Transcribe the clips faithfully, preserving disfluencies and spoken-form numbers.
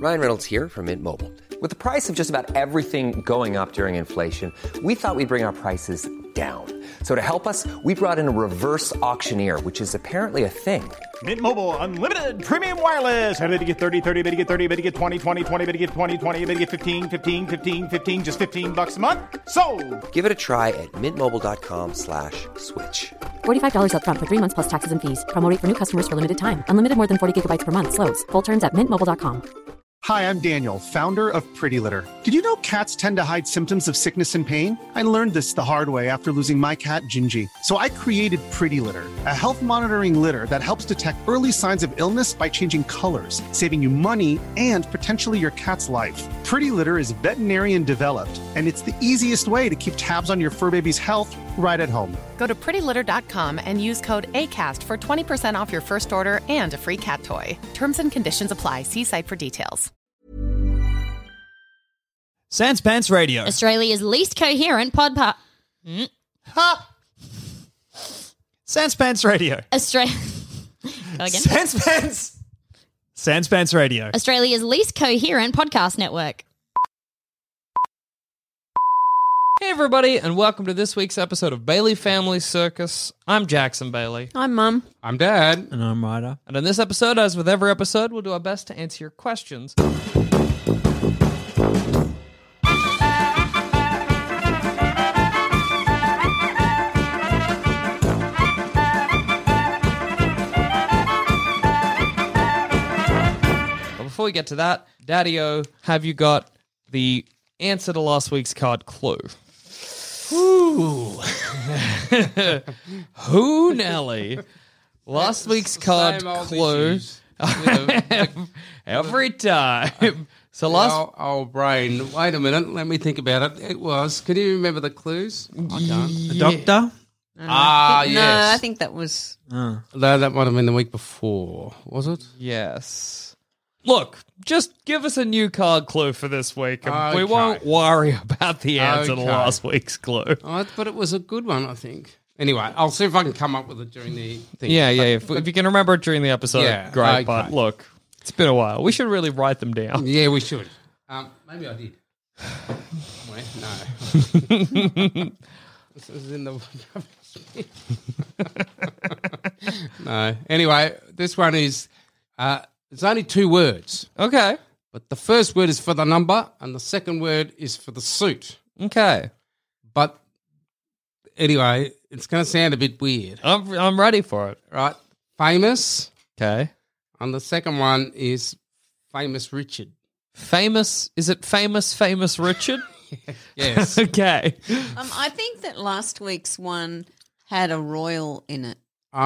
Ryan Reynolds here from Mint Mobile. With the price of just about everything going up during inflation, we thought we'd bring our prices down. So to help us, we brought in a reverse auctioneer, which is apparently a thing. Mint Mobile Unlimited Premium Wireless. How to get thirty, thirty, how to get thirty, how to get twenty, twenty, twenty, how to get twenty, twenty, how to get fifteen, fifteen, fifteen, fifteen, just fifteen bucks a month? Sold! Give it a try at mintmobile.com slash switch. forty-five dollars up front for three months plus taxes and fees. Promo rate for new customers for limited time. Unlimited more than forty gigabytes per month. Slows full terms at mint mobile dot com. Hi, I'm Daniel, founder of Pretty Litter. Did you know cats tend to hide symptoms of sickness and pain? I learned this the hard way after losing my cat, Gingy. So I created Pretty Litter, a health monitoring litter that helps detect early signs of illness by changing colors, saving you money and potentially your cat's life. Pretty Litter is veterinarian developed, and it's the easiest way to keep tabs on your fur baby's health right at home. Go to pretty litter dot com and use code ACAST for twenty percent off your first order and a free cat toy. Terms and conditions apply. See site for details. Sans Pants Radio. Australia's least coherent pod pa- mm. Ha! Sans Pants Radio. Australia. Go again. Sans Pants. Sans Pants Radio. Australia's least coherent podcast network. Hey everybody, and welcome to this week's episode of Bailey Family Circus. I'm Jackson Bailey. I'm Mum. I'm Dad. And I'm Ryder. And in this episode, as with every episode, we'll do our best to answer your questions. But before we get to that, Daddy-O, have you got the answer to last week's card clue? Ooh. Who, Nelly? Last week's card clue. Every time. So last... Our, our brain. Wait a minute. Let me think about it. It was... Can you remember the clues? I can't. The doctor? Ah, I think, yes. No, I think that was... Oh. No, that might have been the week before. Was it? Yes. Look, just give us a new card clue for this week, and Okay. we won't worry about the answer to Okay. last week's clue. Oh, but it was a good one, I think. Anyway, I'll see if I can come up with it during the thing. Yeah, yeah. But- If, but- if you can remember it during the episode, Yeah, great. okay. But look, it's been a while. We should really write them down. Yeah, we should. Um, maybe I did. Wait, no. This is in the... No. Anyway, this one is... Uh, it's only two words. Okay. But the first word is for the number and the second word is for the suit. Okay. But anyway, it's going to sound a bit weird. I'm I'm ready for it. Right? Famous. Okay. And the second one is Famous Richard. Famous, is it famous, famous Richard? Yes. Okay. Um, I think that last week's one had a royal in it.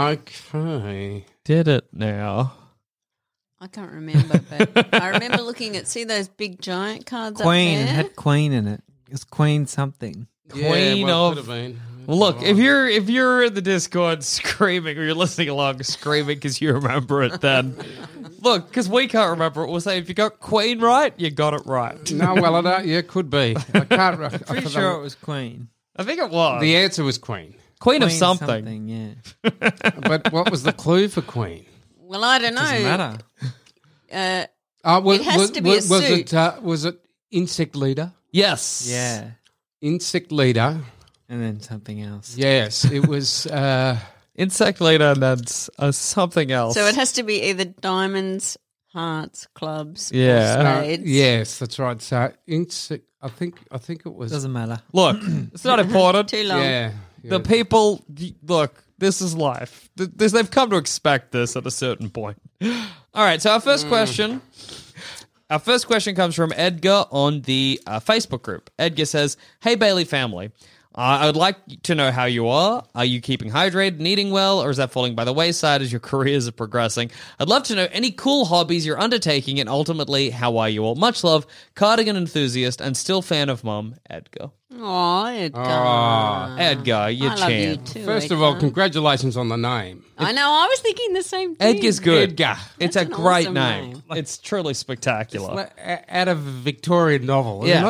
Okay. Did it now. I can't remember, but I remember looking at, see those big giant cards Queen. up It there? had Queen in it. It's Queen something. Queen yeah, well, of- could have been. Well, look, if you're if you're in the Discord screaming, or you're listening along screaming because you remember it, then look, because we can't remember it, we'll say if you got Queen right, you got it right. No, well, I don't, yeah, could be. I can't. I, Pretty sure it was Queen. I think it was The answer was Queen. Queen, of Queen something. yeah. But what was the clue for Queen? Well, I don't know. Doesn't matter. Uh, Uh, was, It has was, to be a was, was suit. it uh, was it insect leader? Yes. Yeah. Insect leader. And then something else. Yes, it was. Uh, Insect leader and then s- uh, something else. so it has to be either diamonds, hearts, clubs, Yeah. or no, spades. yes, that's right. So insect. I think. I think it was. Doesn't matter. Look, it's not important. Too long. Yeah. yeah. The people, look, this is life. Th- This, they've come to expect this at a certain point. All right, so our first question. Our first question comes from Edgar on the uh, Facebook group. Edgar says, "Hey Bailey family, uh, I would like to know how you are. Are you keeping hydrated and eating well, or is that falling by the wayside as your careers are progressing? I'd love to know any cool hobbies you're undertaking, and ultimately, how are you all? Much love, cardigan enthusiast and still fan of Mum, Edgar." Oh, Edgar. Aw. Edgar, you I love you champ. too, First of all, Edgar. congratulations on the name. I know, I was thinking the same thing. Edgar's good. Edgar. It's That's a an great awesome name. name. It's truly spectacular. Like, uh, out of a Victorian novel, isn't Yes. it?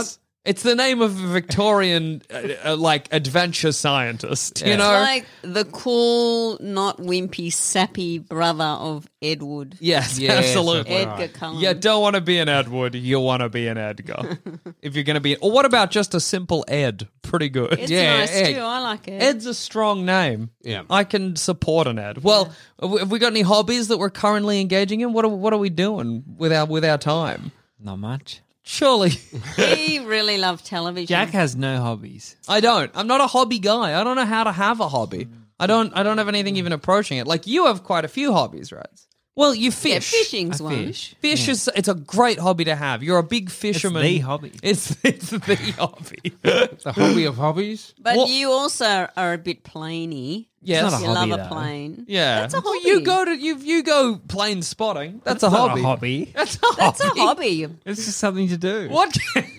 It's the name of a Victorian, uh, uh, like, adventure scientist, you Yeah. know? Like the cool, not wimpy, sappy brother of Ed Wood. Yes, Yes, absolutely. that's Edgar right. Cullen. You don't want to be an Ed Wood, you want to be an Edgar. If you're going to be... Or what about just a simple Ed? Pretty good. It's Yeah, nice Ed. too. I like it. Ed's a strong name. Yeah. I can support an Ed. Well, have we- have we got any hobbies that we're currently engaging in? What are, what are we doing with our, with our time? Not much. Surely. We really love television. Jack has no hobbies. I don't. I'm not a hobby guy. I don't know how to have a hobby. I don't I don't have anything even approaching it. Like, you have quite a few hobbies, right? Well, you yeah, fish. fishing's I one. fish. Fish is it's a great hobby to have. You're a big fisherman. the hobby. It's it's the hobby. The hobby of hobbies. But What- you also are a bit plainy. Yes. It's not a You hobby, love a though. plane. Yeah. That's a Well, hobby. you go to you you go plane spotting. That's, a not hobby. a hobby. That's a That's a hobby. hobby. It's just something to do. What?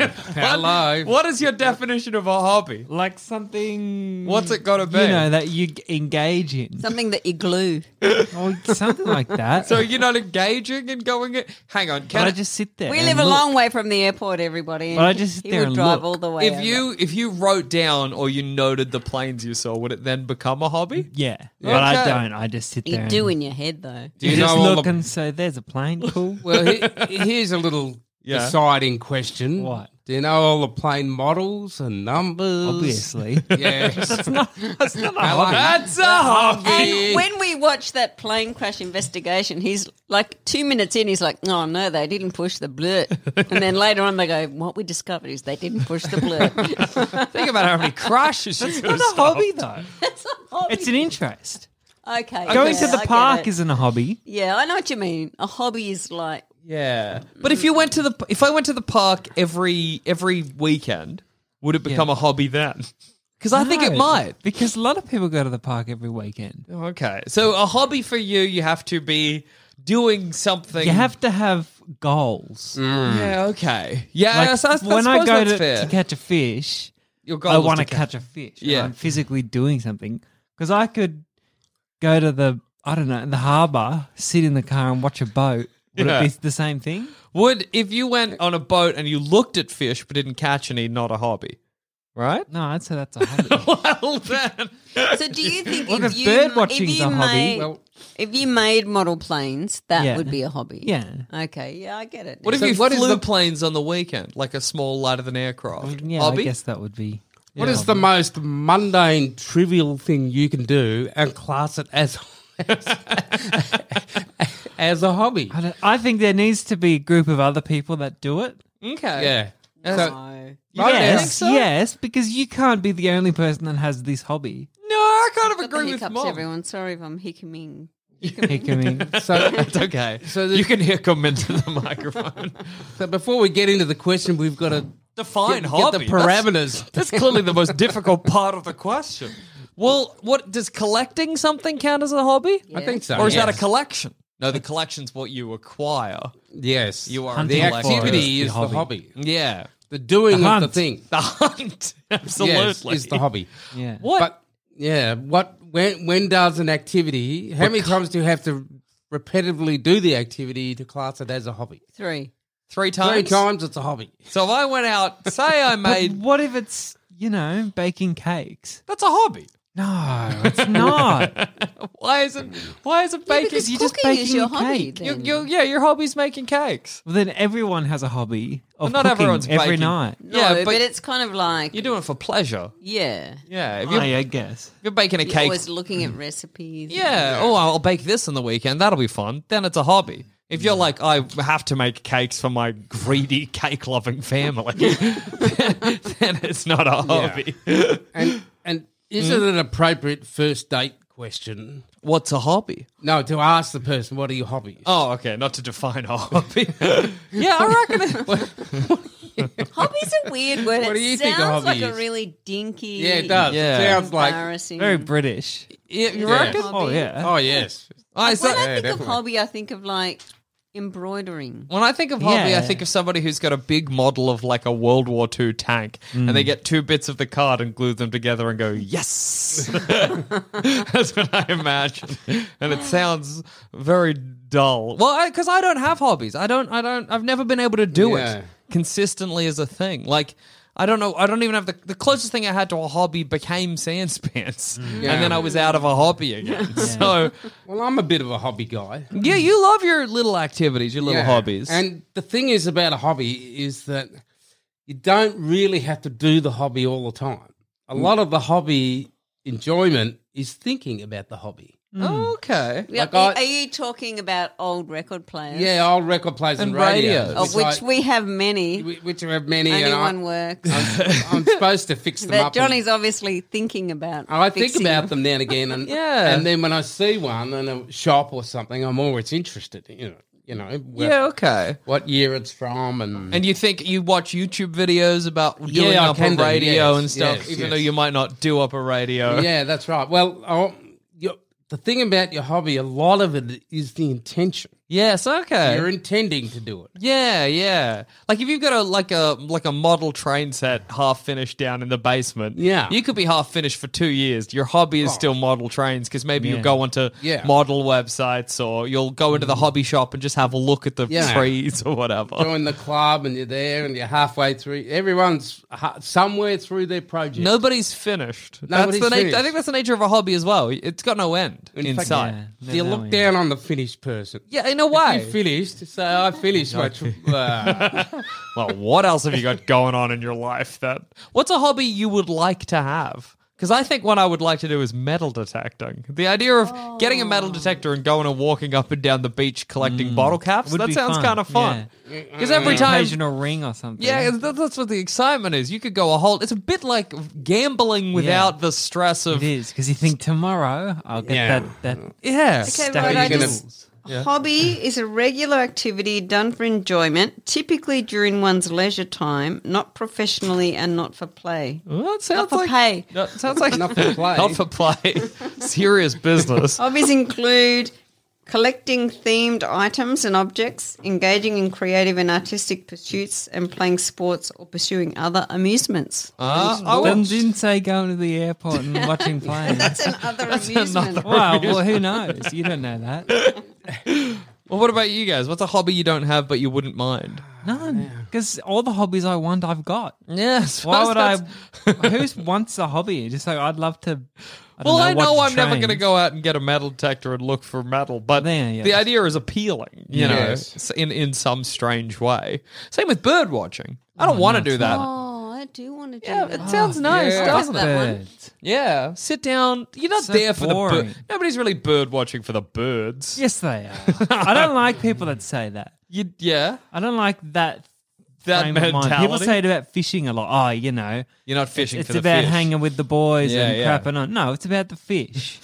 Hello. What is your definition of a hobby? Like something. What's it got to be? You know, that you g- engage in. Something that you glue. Or something like that. So you're not engaging and going. It. Hang on. but Can I I just sit there. We and live a look. long way from the airport, everybody. and But I just sit he there would and drive look. all the way. if over. you if you wrote down or you noted the planes you saw, would it then become a hobby? Yeah. But I Okay. don't. I just sit there. you and do in your head though. Do you You just know all look the- and say, there's a plane. Cool. Well, he, here's a little Yeah. deciding question. What? Do you know all the plane models and numbers? Obviously. Yes. That's not, that's not a Hello. hobby. That's a hobby. And when we watched that plane crash investigation, he's like two minutes in, he's like, "Oh no, they didn't push the blurt." And then later on, they go, "What we discovered is they didn't push the blurt." Think about how many crashes you It's could not have a hobby, stopped. though. It's a hobby. It's an interest. Okay, Going yeah, to the I get park it. isn't a hobby. Yeah, I know what you mean. A hobby is like Yeah, but if you went to the if I went to the park every every weekend, would it become Yeah. a hobby then? Because I think it No, might. Because a lot of people go to the park every weekend. Okay, so a hobby for you, you have to be doing something. You have to have goals. Yeah. Okay. Yeah. Like, I, I, I when I suppose go that's to, fair. to catch a fish, Your goal I is want to to catch a fish. and Yeah. I'm physically doing something. Because I could go to the, I don't know, the harbour, sit in the car and watch a boat. Would Yeah. it be the same thing? Would if you went on a boat and you looked at fish but didn't catch any, not a hobby, right? No, I'd say that's a hobby. Well then, So do you think Look, if if you bird if watching's you a hobby- made Well- if you made model planes, that Yeah. would be a hobby. Yeah. Okay. Yeah, I get it. what if So you what is flew the- planes on the weekend, like a small lighter than aircraft? Yeah, hobby? I guess that would be. What is the most mundane, trivial thing you can do and class it as as a hobby? I, don't, I think there needs to be a group of other people that do it. Okay. Yeah. So- No. You don't yes, think so? yes, because you can't be the only person that has this hobby. No, I kind of Got the agree with hiccups, mom. everyone. Sorry if I'm hiccuping. Hickering. So, It's okay. So the- you can hear come into the microphone. so before we get into the question, we've got to Define get, hobby. get the parameters. That's, that's clearly the most difficult part of the question. Well, what does collecting something count as a hobby? I think so. Or is that a yes. collection? No, the collection's what you acquire. Yes. You are Hunting the for activity is is the the hobby. hobby. Yeah. The doing The of the hunt. thing. The hunt. Absolutely. Yes, is the hobby. Yeah. What? But yeah, what when when does an activity? How many times do you have to repetitively do the activity to class it as a hobby? Three. Three times? Three times, it's a hobby. So if I went out, say I But made... what if it's, you know, baking cakes? That's a hobby. No, it's not. Why is it? Why is it Yeah, baking? because you're just cooking is baking your a hobby. cake. You- Then. you- yeah, your hobby's making cakes. Well, then everyone has a hobby of But not cooking everyone's every baking. night. no, yeah, but, but it's kind of like You're doing it for pleasure. yeah. Yeah. If Oh, you're, yeah, I guess. if you're baking a You're cake... always looking at recipes. Yeah. Oh, I'll bake this on the weekend. That'll be fun. Then it's a hobby. If you're like, I have to make cakes for my greedy, cake-loving family, then, then it's not a hobby. And and isn't it an appropriate first date question? What's a hobby? No, to ask the person, what are your hobbies? Oh, okay. Not to define a hobby. yeah, I reckon. It, Hobby's a weird word. What it do you think a sounds hobby like a is? really dinky. Yeah, it does. Yeah. It sounds like Embarrassing. Very British. you you Yeah. reckon? Oh, yeah. oh yes. I When so, I Yeah, think definitely. of hobby, I think of like embroidering. when I think of hobby, I Yeah. think of somebody who's got a big model of like a World War Two tank, and they get two bits of the card and glue them together and go, yes! That's what I imagine. And it sounds very dull. Well, because I, I don't have hobbies. I don't, I don't, I've never been able to do Yeah. it consistently as a thing. Like, I don't know. I don't even have the the closest thing I had to a hobby became Sanspants, Yeah. and then I was out of a hobby again. So, Well, I'm a bit of a hobby guy. yeah, you love your little activities, your little Yeah. hobbies. And the thing is about a hobby is that you don't really have to do the hobby all the time. A lot of the hobby enjoyment is thinking about the hobby. okay. Yeah, Like are, I- are you talking about old record players? Yeah, old record players and, And radios. radios. Of which I- we have many. whi- which we have many. Only and I- one works. I'm, I'm supposed to fix them But up. and- Johnny's obviously thinking about I think fixing about them now and again, and Yeah. and then when I see one in a shop or something, I'm always interested. You know, you know, what, Yeah, okay. what year it's from, and And you think you watch YouTube videos about doing Yeah, I up a can do, radio yes, and stuff, yes, even yes. though you might not do up a radio. yeah, that's right. Well, oh, you the thing about your hobby, a lot of it is the intention. Yes, okay. You're intending to do it. Yeah, yeah. Like if you've got a like a like a model train set half finished down in the basement, Yeah. you could be half finished for two years. Your hobby is still model trains because maybe you'll go onto Yeah. model websites or you'll go into the hobby shop and just have a look at the Yeah. trees or whatever. Join the club, and you're there, and you're halfway through. Everyone's ha- somewhere through their project. Nobody's finished. Nobody's that's the na- finished. I think that's the nature of a hobby as well. It's got no end in, In fact, sight. Yeah, Do you no, look no, down on the finished person? Yeah, in a You way. finished, so I finished my. Tr- uh, Well, what else have you got going on in your life? That what's a hobby you would like to have? Because I think what I would like to do is metal detecting. The idea of getting a metal detector and going and walking up and down the beach collecting bottle caps, Would that be sounds fun, kind of fun. yeah. Because every time... Occasional ring or something. Yeah, that, that's what the excitement is. You could go a whole... It's a bit like gambling without the stress of... It is, because you think tomorrow I'll get Yeah. that, that Yeah. Okay, Stack right, of I gonna- just, hobby is a regular activity done for enjoyment, typically during one's leisure time, not professionally and not for play. Well, that sounds Not for like... pay. That sounds like... Not for play. Not for play. Serious business. Hobbies include collecting themed items and objects, engaging in creative and artistic pursuits, and playing sports or pursuing other amusements. Uh, I Then would- didn't say going to the airport and watching planes. That's another amusement. Wow, well, who knows? You don't know that. Well, what about you guys? What's a hobby you don't have but you wouldn't mind? None. Because all the hobbies I want, I've got. Yes. Why would I? Who wants a hobby? Just like, I'd love to. I don't Well, I know watch I'm never going to trains. go out and get a metal detector and look for metal, but Yeah, yeah. the idea is appealing, you know, Yes. s- in in some strange way. Same with bird watching. I don't want to do that. Oh, I do want to do Yeah, that. it sounds nice, yeah. doesn't That it? one. Birds. Yeah, sit down. You're not So there for the boring. bird. Nobody's really bird watching for the birds. Yes, they are. I don't like people that say that. You, yeah, I don't like that. that frame of mind. mentality. People say it about fishing a lot. Oh, you know, You're not fishing it's for the about fish. hanging with the boys Yeah, and yeah. crapping on. No, it's about the fish.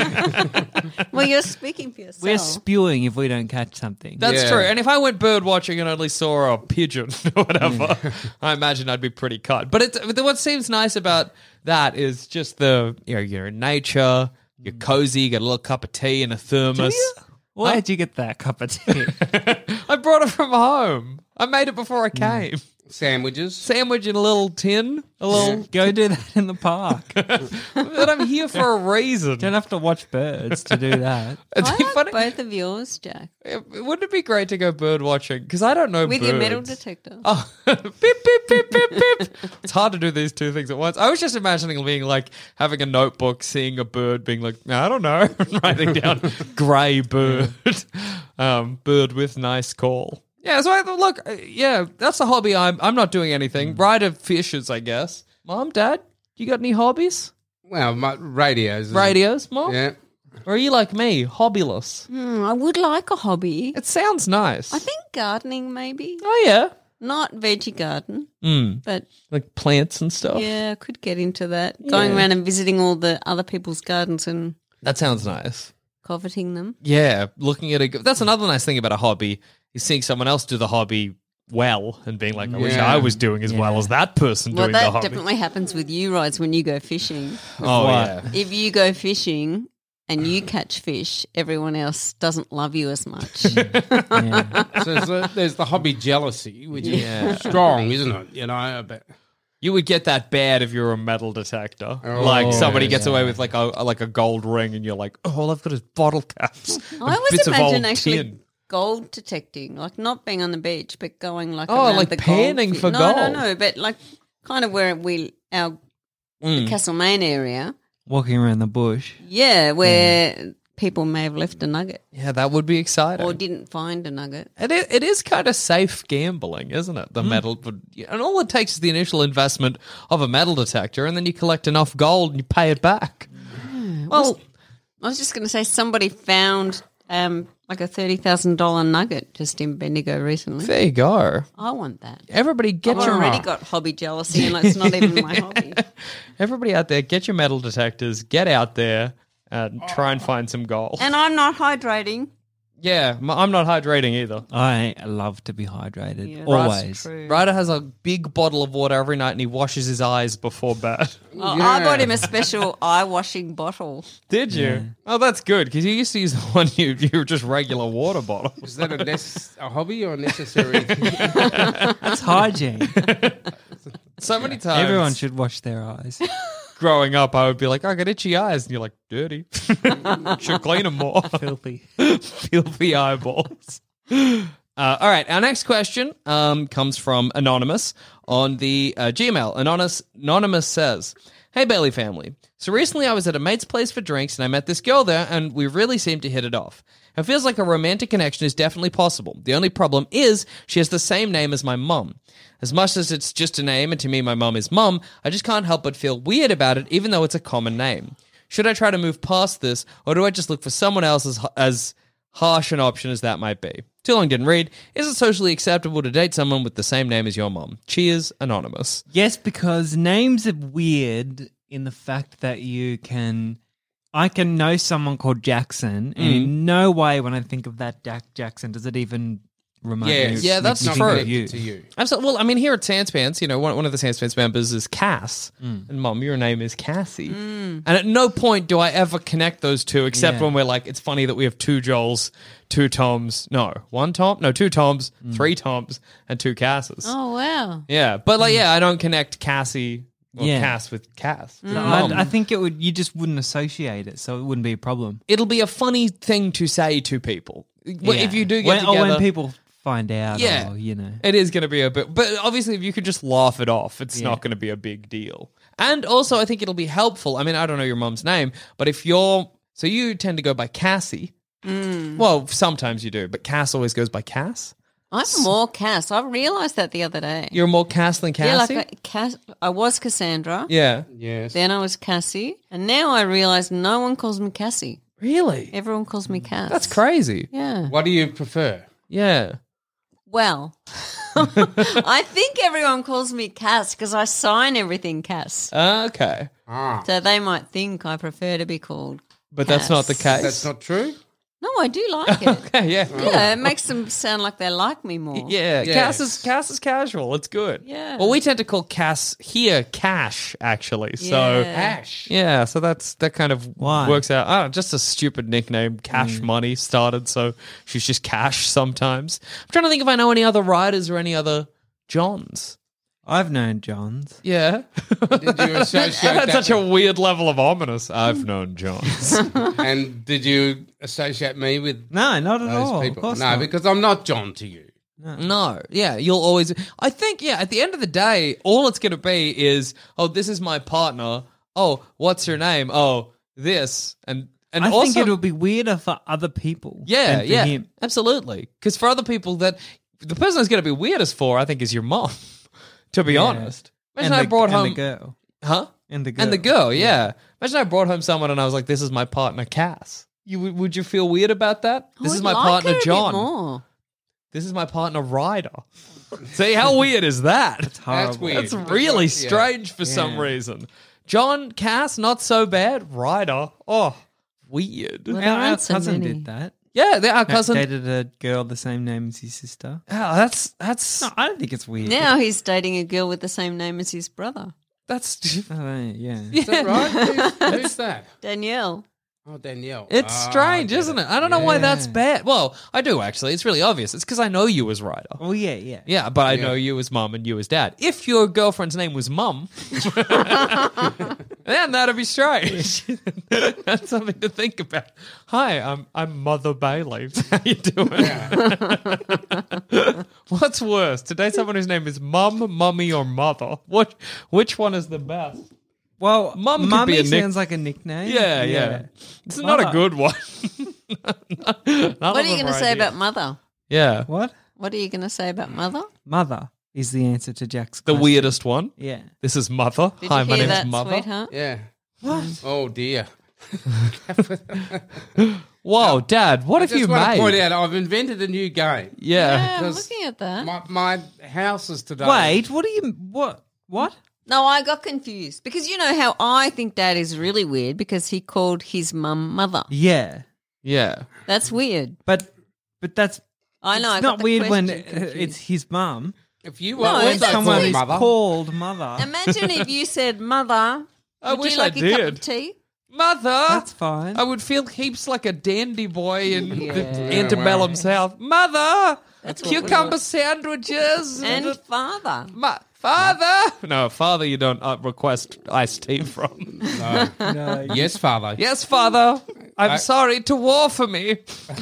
Well, you're speaking for yourself. We're spewing if we don't catch something. That's Yeah. true. And if I went bird watching and only saw a pigeon or whatever, I imagine I'd be pretty cut. But it's, but what seems nice about that is just the, you know, you're in nature, you're cozy, you get a little cup of tea and a thermos. Where'd you get that cup of tea? I brought it from home. I made it before I came. sandwiches. Sandwich in a little tin, a little. Go do that in the park. But I'm here for a reason. Don't have to watch birds to do that. It's I like funny. both of yours, Jack. Wouldn't it be great to go bird watching? Because I don't know With birds. your metal detector. Oh, beep, beep, beep, beep, beep. It's hard to do these two things at once. I was just imagining being like having a notebook, seeing a bird, being like, I don't know, writing down grey bird, um, bird with nice call. Yeah, so I thought, look, uh, yeah, that's a hobby. I'm I'm not doing anything. Ride of fishes, I guess. Mom, Dad, you got any hobbies? Well, my radios. Radios, Mom? Yeah. Or are you like me, hobbyless? Hmm, I would like a hobby. It sounds nice. I think gardening, maybe. Oh, yeah. Not veggie garden, Mm, but like plants and stuff. yeah, I could get into that. Going around and visiting all the other people's gardens and That sounds nice. coveting them. Yeah, looking at a. That's another nice thing about a hobby is seeing someone else do the hobby well and being like, I wish Yeah. I was doing as well as that person Well, doing the that hobby. definitely happens with you, Rides, when you go fishing. Oh, What? yeah. If you go fishing and you catch fish, everyone else doesn't love you as much. Yeah. So there's the, there's the hobby jealousy, which Yeah. is strong, isn't it? You know, but You would get that bad if you're a metal detector. like somebody gets away with like a like a gold ring, and you're like, oh, all I've got is bottle caps. I and always bits of imagine old actually tin. gold detecting, like not being on the beach, but going like Oh, around like the panning gold for no, gold. No, no, but like kind of where we our Mm. the Castlemaine area. Walking around the bush. Yeah, where people may have left a nugget Yeah, that would be exciting. or didn't find a nugget. It is, it is kind of safe gambling, isn't it? The metal, but, and all it takes is the initial investment of a metal detector, and then you collect enough gold and you pay it back. Well, I was just going to say somebody found um, like a thirty thousand dollars nugget just in Bendigo recently. there you go. I want that. Everybody, get I've your already got hobby jealousy and it's not even my hobby. everybody out there, get your metal detectors, get out there, and try and find some gold. And I'm not hydrating. Yeah, m- I'm not hydrating either. I love to be hydrated. Yeah, always. that's true. Ryder has a big bottle of water every night, and he washes his eyes before bed. Oh, I bought him a special eye washing bottle. Did you? Oh, that's good, because you used to use the one you you were just regular water bottle. Is that a, nec- a hobby or a necessary? It's hygiene. So many times, Everyone should wash their eyes. growing up, I would be like, I got itchy eyes, and you're like, dirty. Should clean them more. Filthy. Filthy eyeballs. Uh, all right, our next question um, comes from Anonymous on the uh, Gmail. Anonymous, Anonymous says, Hey, Bailey family. So recently I was at a mate's place for drinks, and I met this girl there, and we really seemed to hit it off. It feels like a romantic connection is definitely possible. The only problem is she has the same name as my mum. As much as it's just a name, and to me my mum is mum, I just can't help but feel weird about it, even though it's a common name. Should I try to move past this, or do I just look for someone else as, as harsh an option as that might be? Too long didn't read. Is it socially acceptable to date someone with the same name as your mum? Cheers, Anonymous. Yes, because names are weird in the fact that you can... I can know someone called Jackson, and Mm. in no way when I think of that Jack Jackson does it even remotely Yeah, Yeah, make that's me Not think true. of you. connected to you. Absolutely. Well, I mean, here at Sanspants, you know, one, one of the Sanspants members is Cass. And Mum, your name is Cassie. And at no point do I ever connect those two, except Yeah. when we're like, it's funny that we have two Joels, two Toms. No, one Tom? No, two Toms, three Toms, and two Casses. Oh, wow. Yeah. But, like, yeah, I don't connect Cassie or Yeah. Cass with Cass. No, Mum. I, I think it would. You just wouldn't associate it, so it wouldn't be a problem. It'll be a funny thing to say to people. Well, Yeah. If you do get when, together. or when people find out, Yeah. or, you know. It is going to be a bit, but obviously, if you could just laugh it off, it's Yeah. not going to be a big deal. And also, I think it'll be helpful. I mean, I don't know your mum's name, but if you're, so you tend to go by Cassie. Well, sometimes you do, but Cass always goes by Cass. I'm more Cass. I realised that the other day. You're more Cass than Cassie? Yeah, like I, Cass, I was Cassandra. Yeah. Yes. Then I was Cassie. And now I realise no one calls me Cassie. Really? Everyone calls me Cass. That's crazy. Yeah. What do you prefer? Yeah. Well, I think everyone calls me Cass because I sign everything Cass. Okay. Ah, So they might think I prefer to be called But that's not the Cass. case. that's not true. No, I do like it. Okay, yeah. Cool. Yeah, it makes them sound like they like me more. Yeah, Yeah. Cass is Cass is casual. It's good. Yeah. Well, we tend to call Cass here Cash, actually. So Yeah. Ash. yeah, so that's that kind of Why? works out. Oh, just a stupid nickname. Cash Money started, so she's just Cash sometimes. I'm trying to think if I know any other writers or any other Johns. I've known Johns. Yeah, Did you associate that's that? such a weird level of ominous. I've known Johns. And did you associate me with No, not at those all. Of people? course No, not. because I'm not John to you. No, yeah, you'll always. I think, yeah, at the end of the day, all it's going to be is, oh, this is my partner. Oh, what's your name? Oh, this and and I also, think it'll be weirder for other people. yeah, than for yeah, him. absolutely. Because for other people, that the person that's going to be weirdest for, I think, is your mom. To be Yeah. honest, imagine and I the, brought and home, the girl. huh? And the girl. And the girl, yeah. Imagine I brought home someone and I was like, "This is my partner, Cass." You would would you feel weird about that? I This is would my like partner, her a bit John. more. This is my partner, Ryder. See how weird is that? That's Horrible. weird. That's really Yeah. strange for some Yeah. reason. John, Cass, not so bad. Ryder, oh, weird. Well, Our, there our aren't so cousin many. did that. Yeah, they- our cousin. Dated a girl the same name as his sister. Oh, that's that's No, I don't think it's weird. Now he's dating a girl with the same name as his brother, that's. I don't, yeah. Is that right? Who's, who's that? Danielle. Oh, Danielle. It's Ah, strange, I get isn't it? I don't know why that's bad. Well, I do actually. It's really obvious. It's because I know you as Ryder. Oh, yeah, yeah. Yeah, but I Yeah. know you as mum and you as dad. If your girlfriend's name was mum, then Man, that'd be strange. That's something to think about. Hi, I'm I'm Mother Bailey. How you doing? What's worse, to date someone whose name is Mum, Mummy, or Mother? What? Which one is the best? Well, Mum could Mummy be a nick- sounds like a nickname. Yeah, yeah. It's not a Mother. good one. What are you going to say about mother? Yeah. What? What are you going to say about mother? Mother is the answer to Jack's The question. weirdest one? Yeah. This is Mother. Did Hi, you my hear name's that, Mother. sweetheart? Yeah. What? Oh dear. Whoa, Dad, what I have just you want made? to point out I've invented a new game. Yeah. Yeah, I'm Because looking at that. My, my house is today. Wait, what do you what? What? No, I got confused because you know how I think Dad is really weird because he called his mum mother. Yeah. Yeah. That's weird. But but that's I know. I it's got not the weird when question uh, confused. it's his mum. If you No, want it's to Someone call is mother, called mother. Imagine if you said mother. I would wish you like I a cup did. of tea? Mother! That's fine. I would feel heaps like a dandy boy in the Yeah. antebellum South. Mother! That's what Cucumber we sandwiches! And father. Ma- father! No, father you don't uh, request iced tea from. No, yes, father. Yes, father. I'm I- sorry to war for me.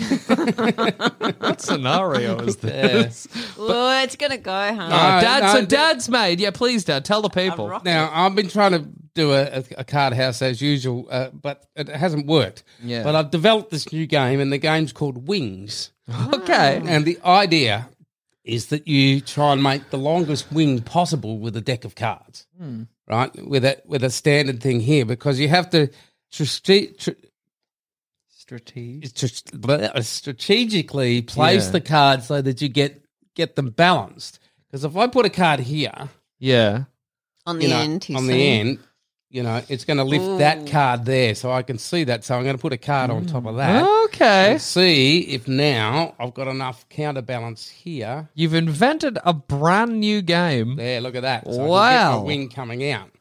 What scenario is this? Oh, it's going to go, huh? Oh, No, Dad, no, so th- Dad's made. Yeah, please, Dad, tell the people. rock- Now, I've been trying to do a, a card house as usual, uh, but it hasn't worked. Yeah. But I've developed this new game, and the game's called Wings. Okay. And the idea is that you try and make the longest wing possible with a deck of cards, right? With a with a standard thing here, because you have to strate- tr- Strategic. tr- strategically place Yeah. the cards so that you get get them balanced. Because if I put a card here, Yeah. On the you know, end, he's on the saying. end, you know, it's going to lift that card there, so I can see that. So I'm going to put a card on top of that. Okay. And see if now I've got enough counterbalance here. You've invented a brand new game. There, look at that. So I can get Wow. my wing coming out.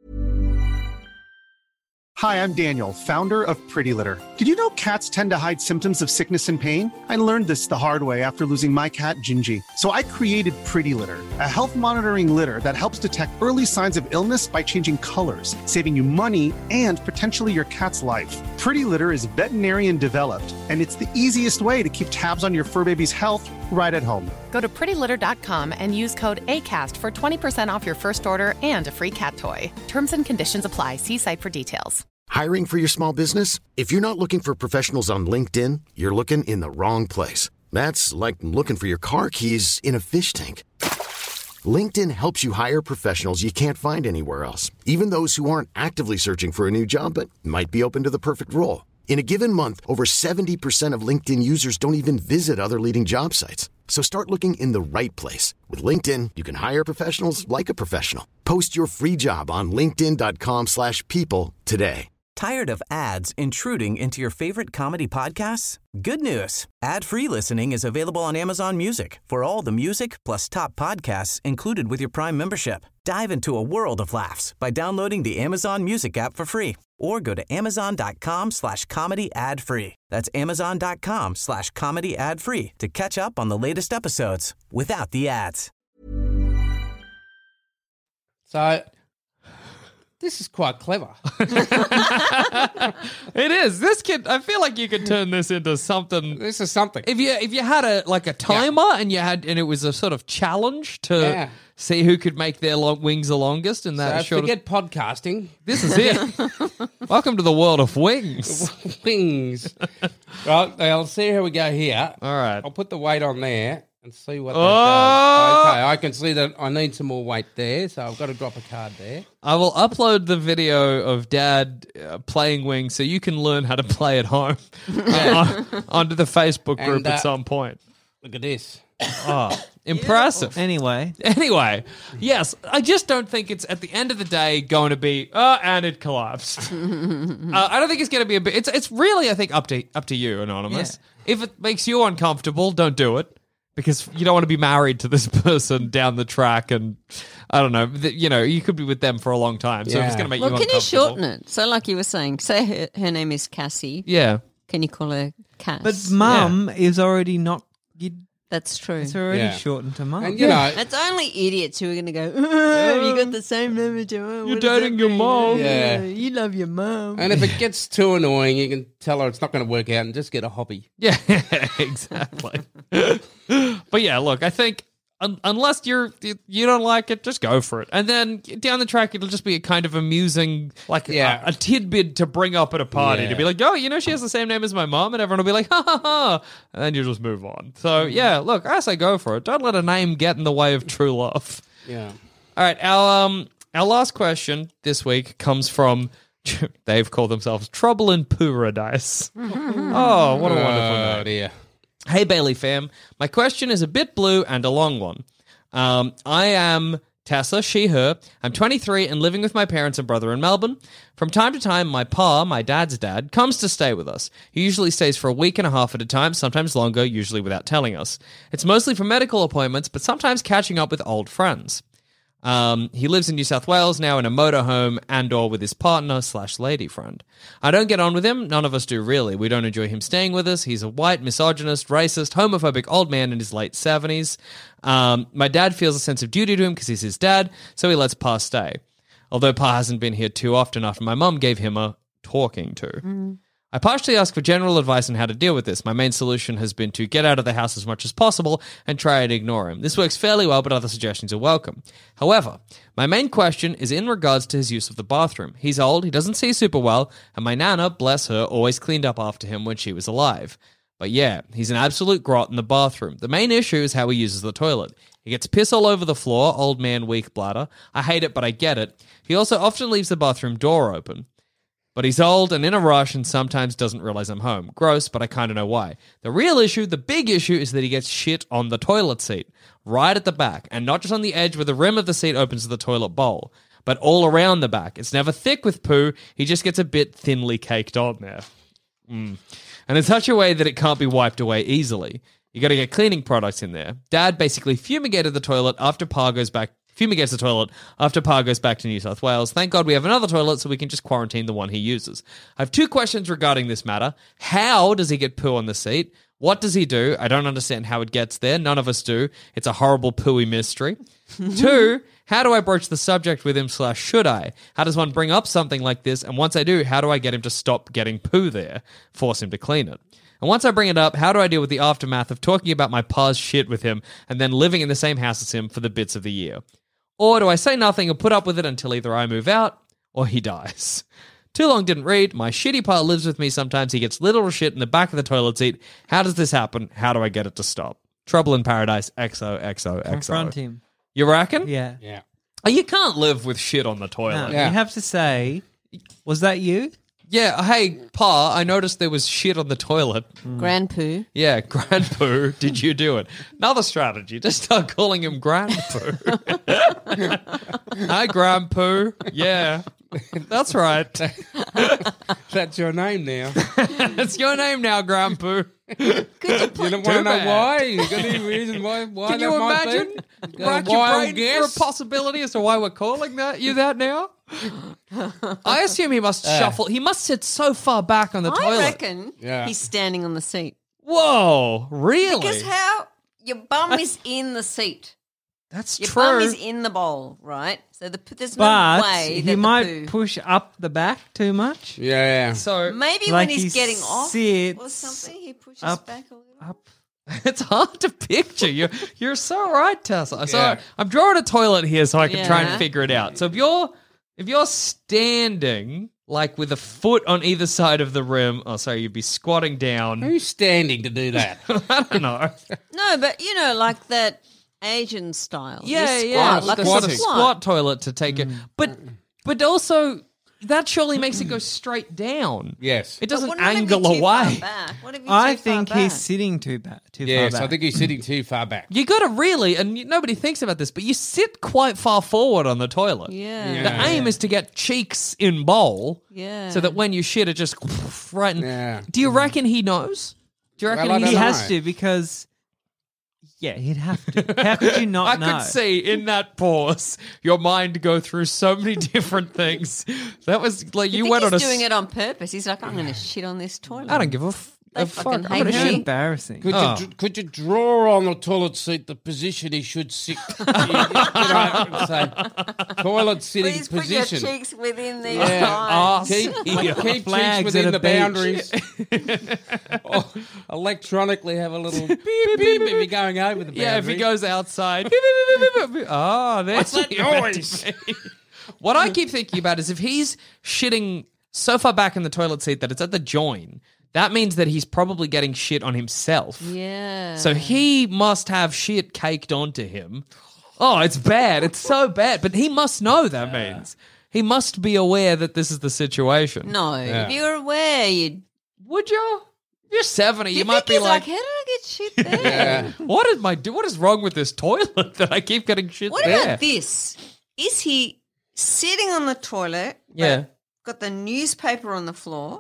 Hi, I'm Daniel, founder of Pretty Litter. Did you know cats tend to hide symptoms of sickness and pain? I learned this the hard way after losing my cat, Gingy. So I created Pretty Litter, a health monitoring litter that helps detect early signs of illness by changing colors, saving you money and potentially your cat's life. Pretty Litter is veterinarian developed, and it's the easiest way to keep tabs on your fur baby's health right at home. Go to pretty litter dot com and use code ACAST for twenty percent off your first order and a free cat toy. Terms and conditions apply. See site for details. Hiring for your small business? If you're not looking for professionals on LinkedIn, you're looking in the wrong place. That's like looking for your car keys in a fish tank. LinkedIn helps you hire professionals you can't find anywhere else, even those who aren't actively searching for a new job but might be open to the perfect role. In a given month, over seventy percent of LinkedIn users don't even visit other leading job sites. So start looking in the right place. With LinkedIn, you can hire professionals like a professional. Post your free job on linkedin dot com slash people today. Tired of ads intruding into your favorite comedy podcasts? Good news. Ad-free listening is available on Amazon Music for all the music plus top podcasts included with your Prime membership. Dive into a world of laughs by downloading the Amazon Music app for free or go to amazon dot com slash comedy ad free. That's amazon dot com slash comedy ad free to catch up on the latest episodes without the ads. So this is quite clever. It is. This kid, I feel like you could turn this into something. This is something. If you if you had a like a timer and you had and it was a sort of challenge to Yeah. see who could make their long, wings the longest in that So short of, forget podcasting. this is it. Welcome to the world of wings. Wings. Right, now let's see how we go here. All right. I'll put the weight on there and see what that Oh! does. Okay, I can see that I need some more weight there, so I've got to drop a card there. I will upload the video of Dad uh, playing wings so you can learn how to play at home uh, on- onto the Facebook group And, uh, at some point. Look at this. Oh, impressive. Anyway, Anyway, yes, I just don't think it's at the end of the day going to be. Oh, and it collapsed. uh, I don't think it's going to be a bit. It's it's really I think up to up to you, Anonymous. If it makes you uncomfortable, don't do it because you don't want to be married to this person down the track, and I don't know. th- You know, you could be with them for a long time. So if it's Yeah. going to make Well, you can you uncomfortable, shorten it? So, like you were saying, say her, her name is Cassie. yeah. Can you call her Cass? but Mum is already not. You, That's true. It's already Yeah. shortened to mum. And, you know, It's only idiots who are going to go, oh, you got the same name as your mum. You're dating your mum. Yeah. You love your mum. and if it gets too annoying, you can tell her it's not going to work out and just get a hobby. Yeah, exactly. But yeah, look, I think un- unless you're you, you don't like it, just go for it. And then down the track, it'll just be a kind of amusing, like Yeah. a, a tidbit to bring up at a party Yeah. to be like, oh, you know, she has the same name as my mom, and everyone will be like, ha ha ha, and then you just move on. So yeah, look, I say go for it. Don't let a name get in the way of true love. Yeah. All right, our um our last question this week comes from. They've called themselves Trouble in Paradise. Oh, what a wonderful name. Oh, dear. Hey, Bailey fam. My question is a bit blue and a long one. Um, I am Tessa, she, her. I'm twenty-three and living with my parents and brother in Melbourne. From time to time, my pa, my dad's dad, comes to stay with us. He usually stays for a week and a half at a time, sometimes longer, usually without telling us. It's mostly for medical appointments, but sometimes catching up with old friends. Um, he lives in New South Wales now in a motorhome and or with his partner slash lady friend. I don't get on with him. None of us do really. We don't enjoy him staying with us. He's a white, misogynist, racist, homophobic old man in his late seventies. Um, my dad feels a sense of duty to him because he's his dad, so he lets Pa stay. Although Pa hasn't been here too often after my mum gave him a talking to. Mm. I partially ask for general advice on how to deal with this. My main solution has been to get out of the house as much as possible and try and ignore him. This works fairly well, but other suggestions are welcome. However, my main question is in regards to his use of the bathroom. He's old, he doesn't see super well, and my nana, bless her, always cleaned up after him when she was alive. But yeah, he's an absolute grot in the bathroom. The main issue is how he uses the toilet. He gets piss all over the floor, old man, weak bladder. I hate it, but I get it. He also often leaves the bathroom door open. But he's old and in a rush and sometimes doesn't realize I'm home. Gross, but I kind of know why. The real issue, the big issue, is that he gets shit on the toilet seat, right at the back, and not just on the edge where the rim of the seat opens to the toilet bowl, but all around the back. It's never thick with poo, he just gets a bit thinly caked on there. Mm. And in such a way that it can't be wiped away easily. You got to get cleaning products in there. Dad basically fumigated the toilet after Pa goes back Fumigates the toilet after Pa goes back to New South Wales. Thank God we have another toilet so we can just quarantine the one he uses. I have two questions regarding this matter. How does he get poo on the seat? What does he do? I don't understand how it gets there. None of us do. It's a horrible pooey mystery. Two, how do I broach the subject with him slash should I? How does one bring up something like this? And once I do, how do I get him to stop getting poo there? Force him to clean it. And once I bring it up, how do I deal with the aftermath of talking about my pa's shit with him and then living in the same house as him for the bits of the year? Or do I say nothing and put up with it until either I move out or he dies? Too long didn't read. My shitty pa lives with me sometimes. He gets literal shit in the back of the toilet seat. How does this happen? How do I get it to stop? Trouble in Paradise, X O X O X O. Confront him. You reckon? Yeah. Yeah. Oh, you can't live with shit on the toilet. No, Yeah. You have to say, was that you? Yeah, hey, Pa, I noticed there was shit on the toilet. Grand poo. Yeah, Grand Poo, did you do it? Another strategy, just start calling him Grand Poo. Hi, Grand Poo. Yeah, that's right. That's your name now. It's your name now, Grand Poo. You don't want to know bad. why? You got any reason why? Why Can that you might imagine? be? Rack A your wild brain guess? for a possibility as to why we're calling that you that now? I assume he must Uh. shuffle. He must sit so far back on the I toilet. reckon Yeah. he's standing on the seat. Whoa, really? Because how your bum is in the seat. That's Your true. bum is in the bowl, right? So the, there's But no way he that the might poo- push up the back too much. Yeah, yeah. so Maybe Like when he's he getting off or sits something, he pushes up- back a little. Up. it's hard to picture. You're you're so right, Tessa. So Yeah. I'm drawing a toilet here so I can try Yeah. and figure it out. So if you're if you're standing like with a foot on either side of the rim, oh sorry, you'd be squatting down. Who's standing to do that? I don't know. No, but you know, like that Asian style. You Yeah, squat, yeah, like the a sort of squat. squat toilet to take it. But but also that surely makes it go straight down. Yes. It doesn't But what if angle you're too far away. back? What if you're I too far think back? he's sitting too back. Too Yes, far back. I think he's sitting too far back. You got to really, and nobody thinks about this, but you sit quite far forward on the toilet. Yeah. Yeah. The aim is to get cheeks in bowl, Yeah. so that when you shit, it just right. In. Yeah. Do you reckon he knows? Do you reckon Well, I he don't he know. has to because, yeah, he'd have to. How could you not I know? could see in that pause your mind go through so many different things. That was like You you think went he's on a. doing s- it on purpose? He's like, I'm going to shit on this toilet. I don't give a. F- They Oh, fucking fuck, I'm hate gonna How me. shit. embarrassing. Could Oh. you dr- could you draw on the toilet seat the position he should sit? you, you know, say, toilet sitting Please put your position. cheeks within the Yeah. eyes. Keep, like, keep Flags cheeks within at a the boundaries. Or electronically have a little beep, beep, beep if you're going over the boundary. Yeah, if he goes outside. Oh, there's What's that noise? What I keep thinking about is if he's shitting so far back in the toilet seat that it's at the join, that means that he's probably getting shit on himself. Yeah. So he must have shit caked onto him. Oh, it's bad. It's so bad. But he must know that means. He must be aware that this is the situation. No, Yeah. if you're aware, you'd. Would you? You're seventy. You, You, think might be he's like, like, how did I get shit there? Yeah. what is my do? What is wrong with this toilet that I keep getting shit What there? about this? Is he sitting on the toilet? but Yeah. Got the newspaper on the floor.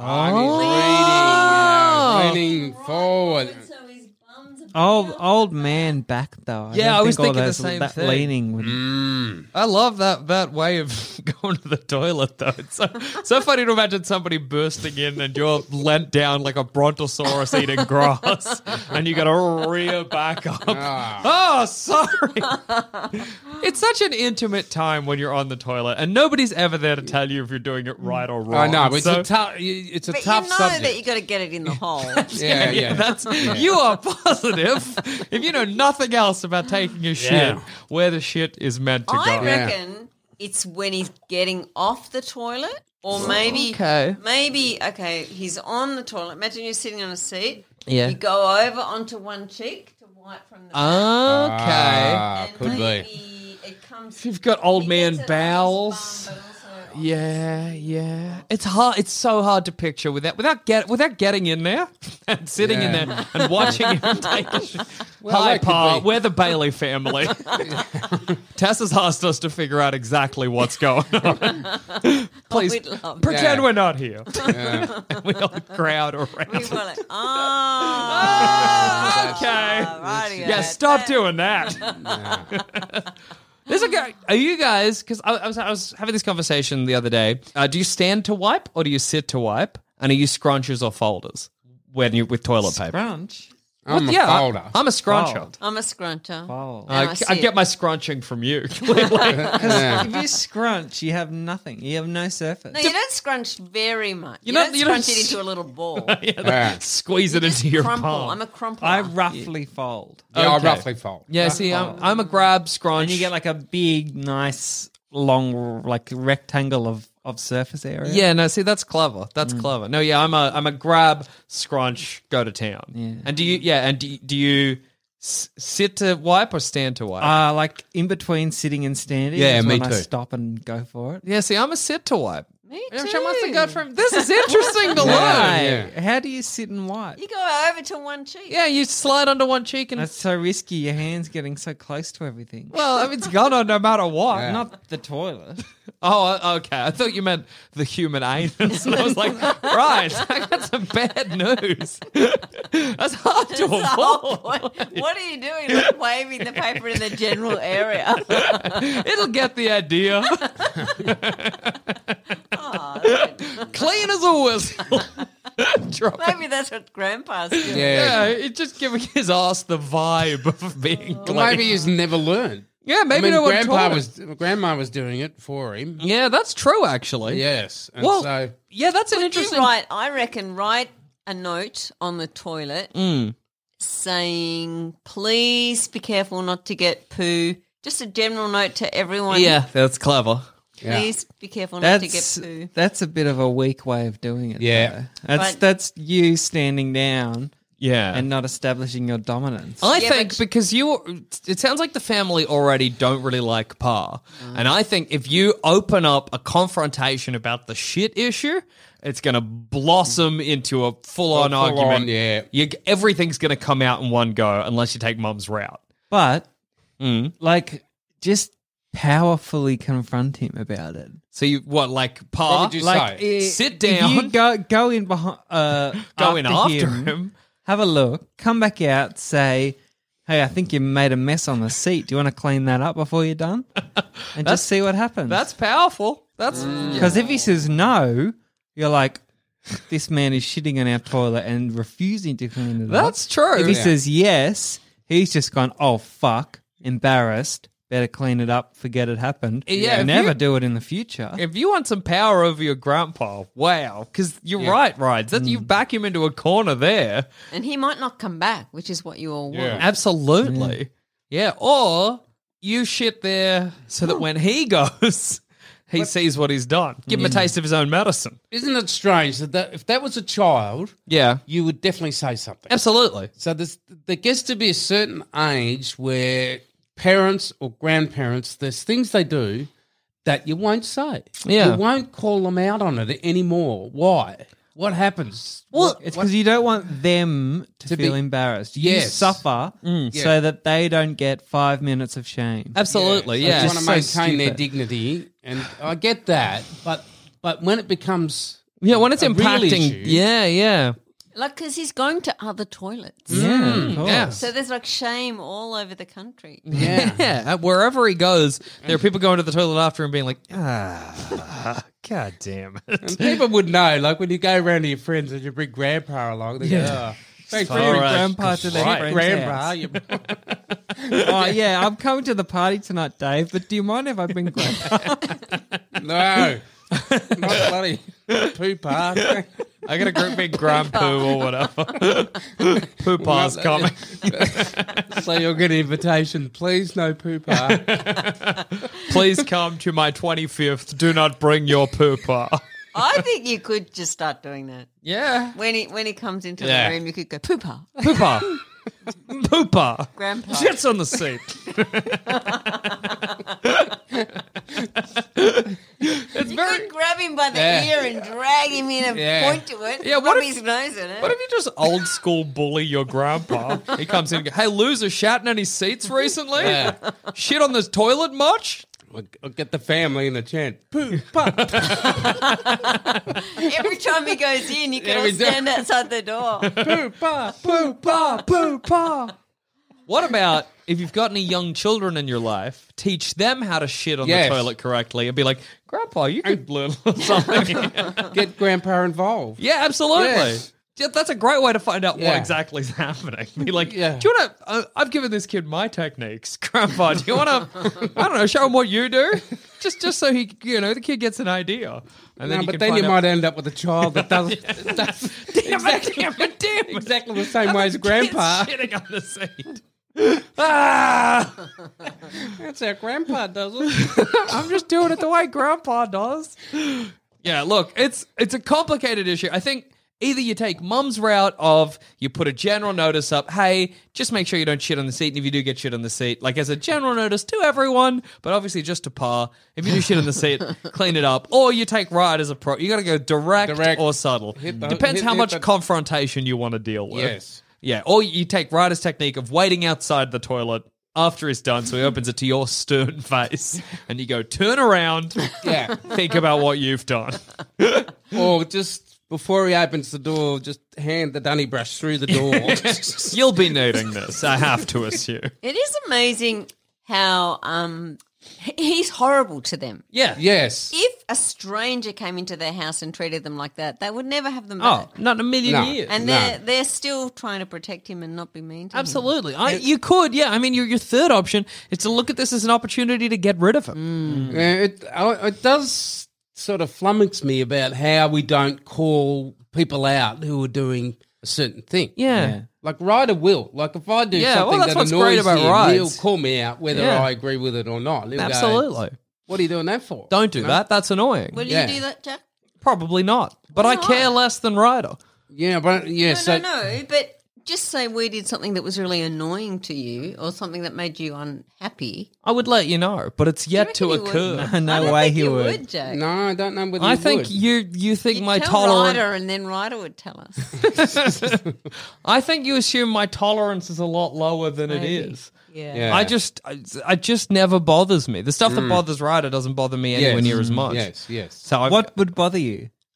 Oh, he's reading, yeah, leaning forward. Old old man back though. I Yeah, don't I was think all thinking the those- same that thing. leaning would. Mm. I love that that way of going to the toilet though. It's so, so funny to imagine somebody bursting in and you're leant down like a brontosaurus eating grass and you got to rear back up. Oh, sorry. It's such an intimate time when you're on the toilet and nobody's ever there to tell you if you're doing it right or wrong. I know, but it's So- a tough. It's a But tough you know subject. that you got to get it in the hole. yeah, yeah. That's you are positive. If you know nothing else about taking a shit, Yeah. where the shit is meant to I go. reckon it's when he's getting off the toilet, or maybe, Okay. maybe, okay, he's on the toilet. Imagine you're sitting on a seat. Yeah. You go over onto one cheek to wipe from the back. Okay. Ah, and could be. maybe it comes. If you've got old he man gets it on his bowels. bum, but also on- Yeah, yeah. It's hard. It's so hard to picture without without get without getting in there and sitting in Yeah. there and watching him take a shit. Well, Hi, that could Pa. be. We're the Bailey family. Tess has asked us to figure out exactly what's going on. Please we'd love pretend that. we're not here. Yeah. we all crowd around. We were like, Ah, oh, okay. righty-o. Yeah, stop doing that. There's a guy. Are you guys? Because I, I was I was having this conversation the other day. Uh, do you stand to wipe or do you sit to wipe? And are you scrunchers or folders when you with toilet paper? Scrunch. I'm What? a yeah, I- folder. I'm a scruncher. Fold. I'm a scruncher. Fold. And I, I sit. get my scrunching from you. Clearly. Yeah. If you scrunch, you have nothing. You have no surface. No, you don't scrunch very much. You You, don't- don't, you don't scrunch s- it into a little ball. Yeah. Squeeze it Just into your crumple. palm. I'm a crumpler. I roughly fold. Yeah, Okay. I roughly fold. yeah, see, I'm, I'm a grab scrunch. And you get like a big, nice, long, like rectangle of, of surface area. Yeah, no, see, that's clever. That's Mm. clever. No, yeah, I'm a I'm a grab, scrunch, go to town. Yeah. And do you? Yeah, and do you, do you s- sit to wipe or stand to wipe? Uh, like in between sitting and standing. Yeah, is me when I too. stop and go for it. yeah, see, I'm a sit to wipe. Me Yeah, too. she wants to go from. This is interesting to learn. Yeah. Hey, how do you sit and wipe? You go over to one cheek. Yeah, you slide under one cheek and. That's so risky. Your hand's getting so close to everything. Well, I mean, it's gonna no matter what. Yeah. Not the toilet. Oh, okay. I thought you meant the human anus. And I was like, right, I got some bad news. That's hard to That's the whole avoid. point. What are you doing? Like waving the paper in the general area. It'll get the idea. Oh, Clean as a whistle. Drop it. maybe that's what Grandpa's doing. Yeah, Yeah. it's just giving his ass the vibe of being Well, clean. maybe he's never learned. yeah, maybe I no mean, one Grandpa taught him. was Grandma was doing it for him. Yeah, that's true, actually. Yes, and Well, so yeah, that's an Could you interesting. write, I reckon, write a note on the toilet Mm. saying, please be careful not to get poo. Just a general note to everyone. Yeah, that's clever. yeah. Please be careful not to get That's poo. that's a bit of a weak way of doing it. Yeah. though. that's But- that's you standing down Yeah. and not establishing your dominance. I Yeah, think but- because you, it sounds like the family already don't really like Pa, and I think if you open up a confrontation about the shit issue, it's going to blossom into a full-on full argument. on, yeah. you, everything's going to come out in one go unless you take Mum's route. But Mm. like, just powerfully confront him about it. So you what like Pa? What would you Like, say? eh, Sit if you down. go go in behind, uh, Go in after him, him. Have a look. Come back out. Say, "Hey, I think you made a mess on the seat. Do you want to clean that up before you're done?" And just see what happens. That's powerful. That's Because if he says no, you're like, this man is shitting in our toilet and refusing to clean it up. That's true. If he Yeah. says yes, he's just gone, oh, fuck, embarrassed, better clean it up, forget it happened. Yeah, if never you- do it in the future. If you want some power over your grandpa, wow. Because you're right, Rides. That you back him into a corner there. And he might not come back, which is what you all want. Absolutely. Yeah. Or you shit there so that when he goes, he sees what he's done. Give him a taste of his own medicine. Isn't it strange that, that if that was a child, Yeah. you would definitely say something? Absolutely. So there's, there gets to be a certain age where parents or grandparents, there's things they do that you won't say. Yeah. You won't call them out on it anymore. Why? What happens? Well, What- it's what- because you don't want them to, To feel be- embarrassed. You Yes. suffer Mm. Yeah. so that they don't get five minutes of shame. Absolutely. So Yeah. you want to Just so maintain their stupid. dignity, and I get that, but but when it becomes Yeah. When it's a real impacting. issue- Yeah. Yeah. Like, because he's going to other toilets. Yeah, of course. Yeah. So there's like shame all over the country. yeah, Yeah, wherever he goes, there are people going to the toilet after him being like, ah, god damn it. and people would know, like when you go around to your friends and you bring grandpa along, they Yeah. go, oh, thanks for Bring your grandpa to their Right, friend's grandpa. house. You- Oh, yeah, I'm coming to the party tonight, Dave, but do you mind if I bring grandpa? no, not bloody poo park. I got a great big grandpoo or whatever. Poopa's coming. So you'll get an invitation. Please, no poo park. Please come to my twenty-fifth. Do not bring your poopa. I think you could just start doing that. Yeah. When he when he comes into Yeah. the room, you could go, poopa, Poopa. Poopa. grandpa. Shit's on the seat. It's You very. could grab him by the Yeah. ear and drag him in and Yeah. point to it. Yeah, what rub if- his nose in it. What if you just old school bully your grandpa? He comes in and goes, hey, loser, shatting any seats recently? Yeah. Shit on this toilet much? I'll I'll get the family in the chant. Poo park. Every time he goes in, you can all Every time. stand outside the door. Poo park. Poo park. Poo park. What about if you've got any young children in your life, teach them how to shit on Yes. the toilet correctly and be like, Grandpa, you could learn something. Get grandpa involved. Yeah, absolutely. Yes. Yeah, that's a great way to find out what Yeah. exactly is happening. Be like, Yeah. do you want to? Uh, I've given this kid my techniques, Grandpa. Do you want to? I don't know. Show him what you do, just just so he, you know, the kid gets an idea. And No, then you but can then find you out- might end up with a child that does, does Damn it, exactly, damn it, damn it. exactly the same way as grandpa. Kid's shitting on the seat. ah! That's how grandpa does it. I'm just doing it the way Grandpa does. Yeah, look, it's it's a complicated issue. I think either you take Mum's route of you put a general notice up, hey, just make sure you don't shit on the seat, and if you do get shit on the seat, like as a general notice to everyone, but obviously just to Pa, if you do shit on the seat, clean it up. Or you take right as a pro. You got to go direct, Direct. or subtle. Hit the- Depends hit- how hit much the- confrontation you want to deal with. Yes. Yeah, or you take Ryder's technique of waiting outside the toilet after he's done, so he opens it to your stern face, and you go, turn around, Yeah. think about what you've done. Or just before he opens the door, just hand the dunny brush through the door. You'll be needing this, I have to assume. It is amazing how um, he- he's horrible to them. Yeah. Yes. If a stranger came into their house and treated them like that, they would never have them Oh, back. not in a million No. years. And no. they're they're still trying to protect him and not be mean to him. Absolutely. I, you could, yeah. I mean, your, your third option is to look at this as an opportunity to get rid of him. Yeah, it, I- it does sort of flummox me about how we don't call people out who are doing a certain thing. Yeah. Like Ryder will. Like if I do Yeah, well, something that's that what's annoys great about him, Rides. he'll call me out whether Yeah. I agree with it or not. He'll go, Absolutely. what are you doing that for? Don't do that. That's annoying. Will Yeah. you do that, Jack? Probably not. But I not? care less than Ryder. Yeah, but yeah, No, so no, no. But just say we did something that was really annoying to you or something that made you unhappy. I would let you know, but it's yet to reckon you would? occur. No I don't way think he you would. would, Jack. no, I don't know whether I you think would. you you think You'd my tell tolerance. Ryder and then Ryder would tell us. I think you assume my tolerance is a lot lower than it Maybe. is. Yeah. Yeah. I just, I, I just never bothers me. The stuff that bothers Ryder doesn't bother me anywhere Yes. near as much. Yes, yes. So I, What would bother you?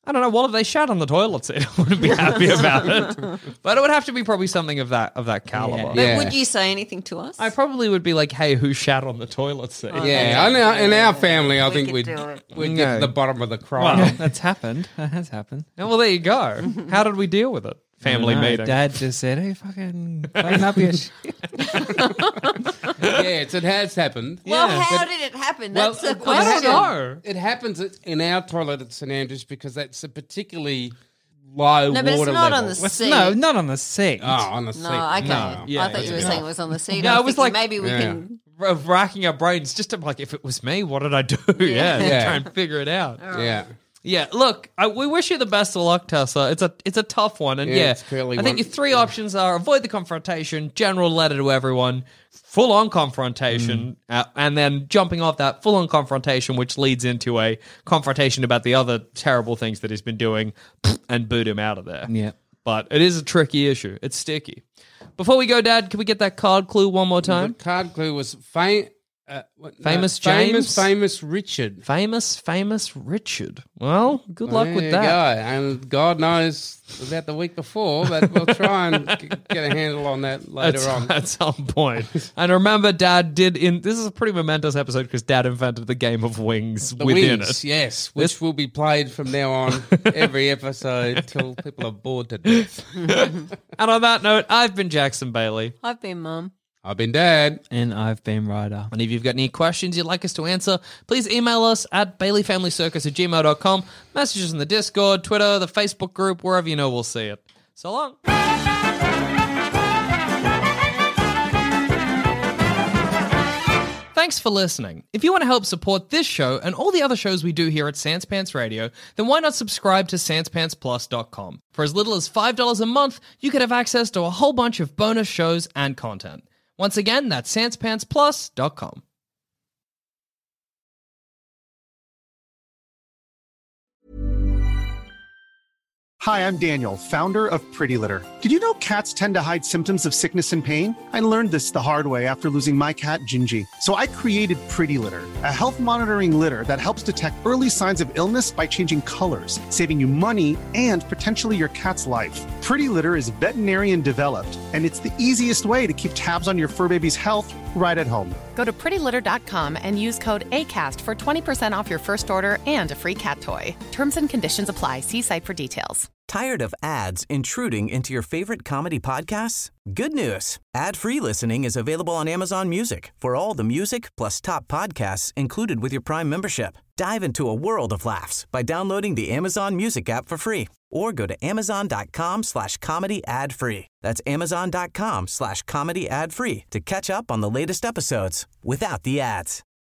I don't know, what if they shat on the toilet seat? I wouldn't be happy about it. But it would have to be probably something of that of that caliber. But Yeah. would you say anything to us? I probably would be like, hey, who shat on the toilet seat? Yeah, in our, in our family, I We think could we'd, do it. we'd No. get to the bottom of the Well, crime. that's happened. That has happened. Yeah, well, there you go. How did we deal with it? Family I don't know. meeting. Dad just said, "Hey, fucking clean up your shit." Yes, it has happened. Well, Yeah. how But- did it happen? Well, That's the it- I question. don't know. It happens in our toilet at St Andrews because that's a particularly low No, but it's water not level. on the What's- seat. no, not on the seat. Oh, on the seat. No, okay. No. Yeah, I thought you were yeah. saying it was on the seat. Yeah, I it was thinking like- maybe we Yeah. can. Of racking our brains, just to, like, if it was me, what did I do? Yeah, Yeah. try and figure it out. Yeah. Yeah, look, I, we wish you the best of luck, Tessa. It's a it's a tough one, and Yeah, yeah, it's clearly I think one. your three options are avoid the confrontation, general letter to everyone, full on confrontation, uh, and then jumping off that full on confrontation, which leads into a confrontation about the other terrible things that he's been doing, and boot him out of there. Yeah. But it is a tricky issue. It's sticky. Before we go, Dad, can we get that card clue one more The time? card clue was fam- uh, what, Famous no, James? Famous, famous Richard. Famous, famous Richard. Well, good luck There with you that. go. And God knows about the week before, but we'll try and g- get a handle on that later at, on. at some point. And remember, Dad did in this is a pretty momentous episode because Dad invented the game of wings The within wings, it. yes, which This- will be played from now on every episode till people are bored to death. And on that note, I've been Jackson Bailey. I've been mum. I've been Dad. And I've been Ryder. And if you've got any questions you'd like us to answer, please email us at baileyfamilycircus at gmail dot com. Messages in the Discord, Twitter, the Facebook group, wherever you know we'll see it. So long. Thanks for listening. If you want to help support this show and all the other shows we do here at Sans Pants Radio, then why not subscribe to sans pants plus dot com? For as little as five dollars a month, you could have access to a whole bunch of bonus shows and content. Once again, that's sans pants plus dot com. Hi, I'm Daniel, founder of Pretty Litter. Did you know cats tend to hide symptoms of sickness and pain? I learned this the hard way after losing my cat, Gingy. So I created Pretty Litter, a health monitoring litter that helps detect early signs of illness by changing colors, saving you money and potentially your cat's life. Pretty Litter is veterinarian developed, and it's the easiest way to keep tabs on your fur baby's health right at home. Go to pretty litter dot com and use code ACAST for twenty percent off your first order and a free cat toy. Terms and conditions apply. See site for details. Tired of ads intruding into your favorite comedy podcasts? Good news. Ad-free listening is available on Amazon Music for all the music plus top podcasts included with your Prime membership. Dive into a world of laughs by downloading the Amazon Music app for free or go to amazon.com slash comedy ad free. That's amazon.com slash comedy ad free to catch up on the latest episodes without the ads.